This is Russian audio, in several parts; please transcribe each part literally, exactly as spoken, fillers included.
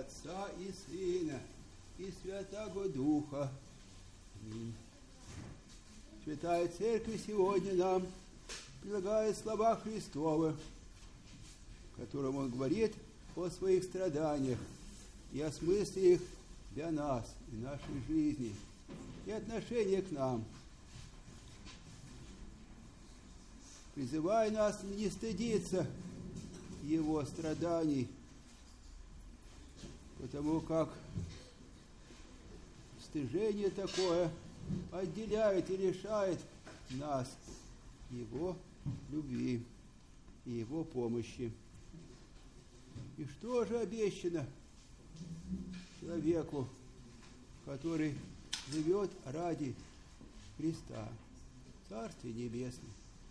Отца и Сына, и Святаго Духа. Аминь. Святая Церковь сегодня нам предлагает слова Христовы, в котором Он говорит о своих страданиях и о смысле их для нас и нашей жизни, и отношения к нам, призывая нас не стыдиться Его страданий, потому как стыжение такое отделяет и лишает нас Его любви и Его помощи. И что же обещано человеку, который живет ради Христа, Царствие Небесное?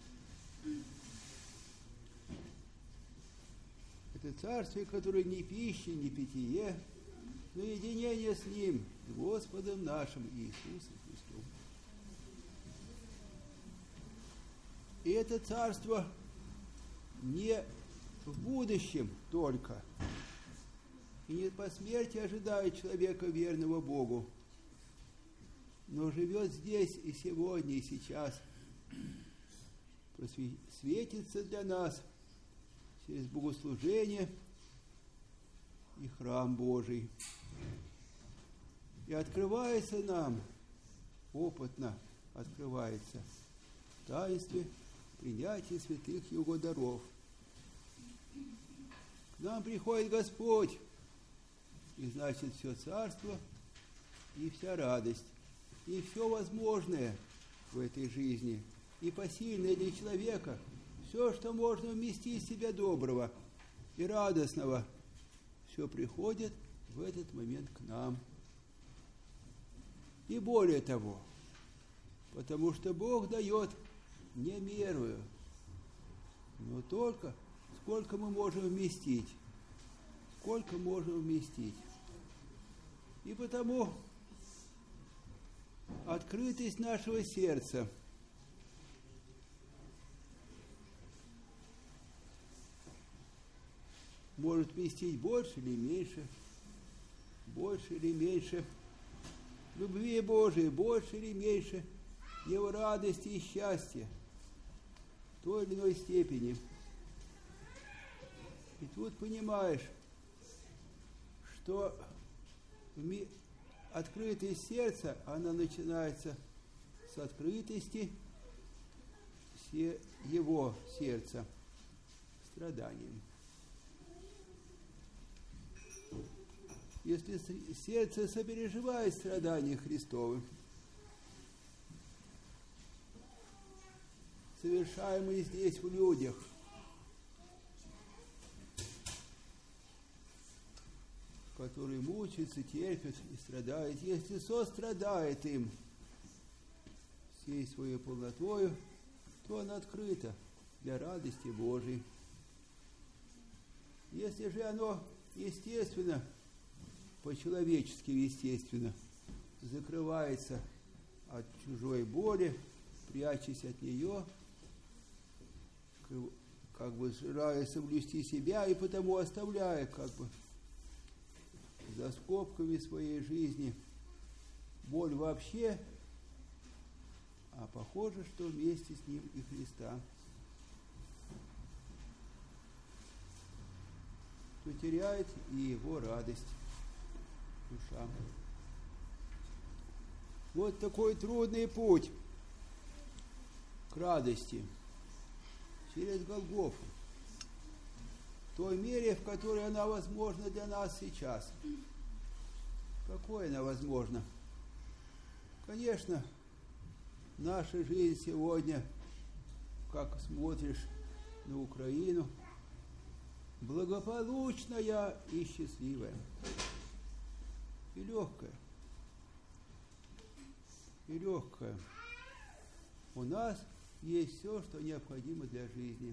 Это царствие, которое ни пища, ни питье, но единение с Ним, с Господом нашим Иисусом Христом. И это царство не в будущем только, и не по смерти ожидает человека верного Богу, но живет здесь и сегодня, и сейчас, просветится для нас через богослужение и храм Божий. И открывается нам, опытно открывается, в таинстве принятия святых Его даров. К нам приходит Господь, и значит все царство, и вся радость, и все возможное в этой жизни, и посильное для человека, все, что можно вместить в себя доброго и радостного, все приходит в этот момент к нам. И более того, потому что Бог дает не мерую, но только сколько мы можем вместить, сколько можем вместить. И потому открытость нашего сердца может вместить больше или меньше, больше или меньше любви Божией, больше или меньше Его радости и счастья в той или иной степени. И тут понимаешь, что открытость сердца, она начинается с открытости Его сердца, страданием. Если сердце сопереживает страдания Христовы, совершаемые здесь в людях, которые мучаются, терпят и страдают, если сострадает им всей своей полнотою, то оно открыто для радости Божией. Если же оно естественно, по-человечески естественно, закрывается от чужой боли, прячась от нее, как бы желая соблюсти себя и потому оставляя как бы за скобками своей жизни боль вообще, а похоже, что вместе с ним и Христа, то теряет и его радость душа. Вот такой трудный путь к радости через Голгофу, в той мере, в которой она возможна для нас сейчас. Какой она возможна? Конечно, наша жизнь сегодня, как смотришь на Украину, благополучная и счастливая, и легкая, и легкая. У нас есть все, что необходимо для жизни.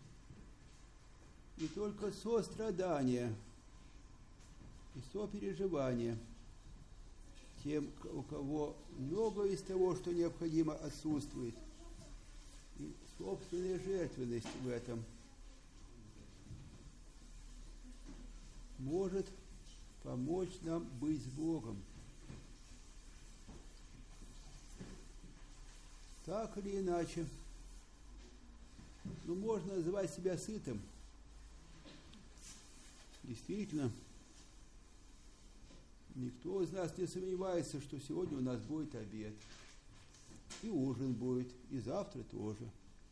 И только сострадание и сопереживание тем, у кого много из того, что необходимо, отсутствует, и собственная жертвенность в этом может помочь нам быть с Богом. Так или иначе, ну, можно называть себя сытым. Действительно, никто из нас не сомневается, что сегодня у нас будет обед. И ужин будет, и завтра тоже.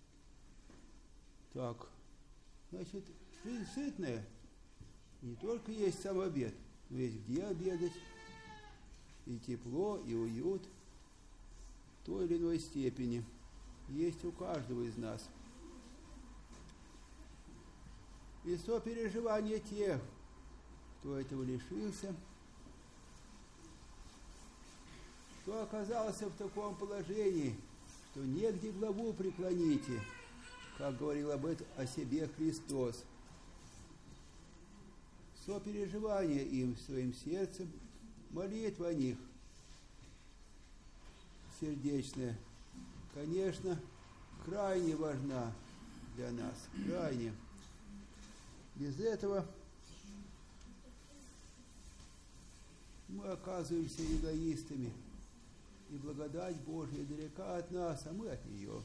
Так, значит, жизнь сытная. Не только есть сам обед, но есть где обедать, и тепло, и уют в той или иной степени. Есть у каждого из нас. И сопереживание тех, кто этого лишился, кто оказался в таком положении, что негде главу преклоните, как говорил об этом о себе Христос. Сопереживание им своим сердцем, молитва о них сердечная, конечно, крайне важна для нас, крайне. Без этого мы оказываемся эгоистами, и благодать Божья далека от нас, а мы от нее.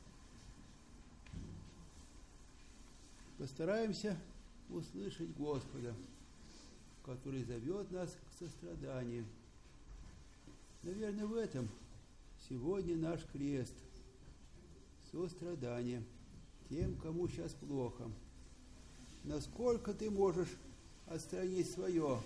Постараемся услышать Господа, который зовет нас к состраданию. Наверное, в этом сегодня наш крест. Сострадание тем, кому сейчас плохо. Насколько ты можешь отстранить свое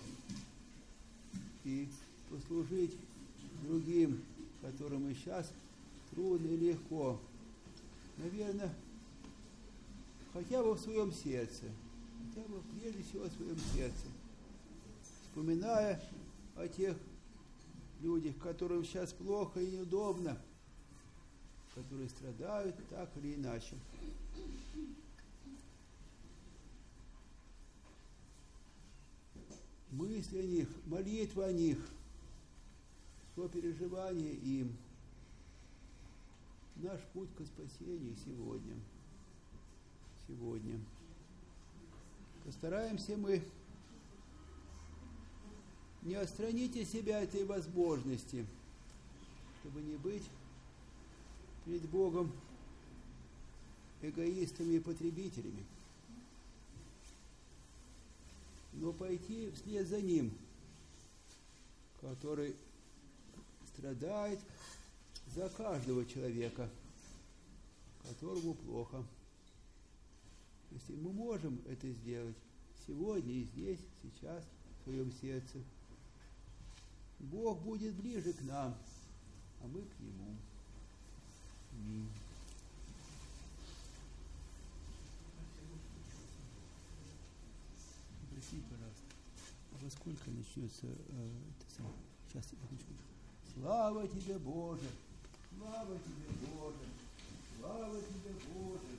и послужить другим, которым и сейчас трудно и легко. Наверное, хотя бы в своем сердце, хотя бы прежде всего в своем сердце, вспоминая о тех людях, которым сейчас плохо и неудобно, которые страдают так или иначе. Мысли о них, молитва о них, сопереживание им. Наш путь к спасению сегодня. Сегодня. Постараемся мы не отстранить от себя этой возможности, чтобы не быть перед Богом эгоистами и потребителями, но пойти вслед за Ним, который страдает за каждого человека, которому плохо. Если мы можем это сделать сегодня и здесь, сейчас, в своем сердце, Бог будет ближе к нам, а мы к Нему. Аминь. Простите, пожалуйста, а во сколько начнется э, это самое? Сейчас, секундочку. Слава тебе, Боже! Слава тебе, Боже! Слава тебе, Боже!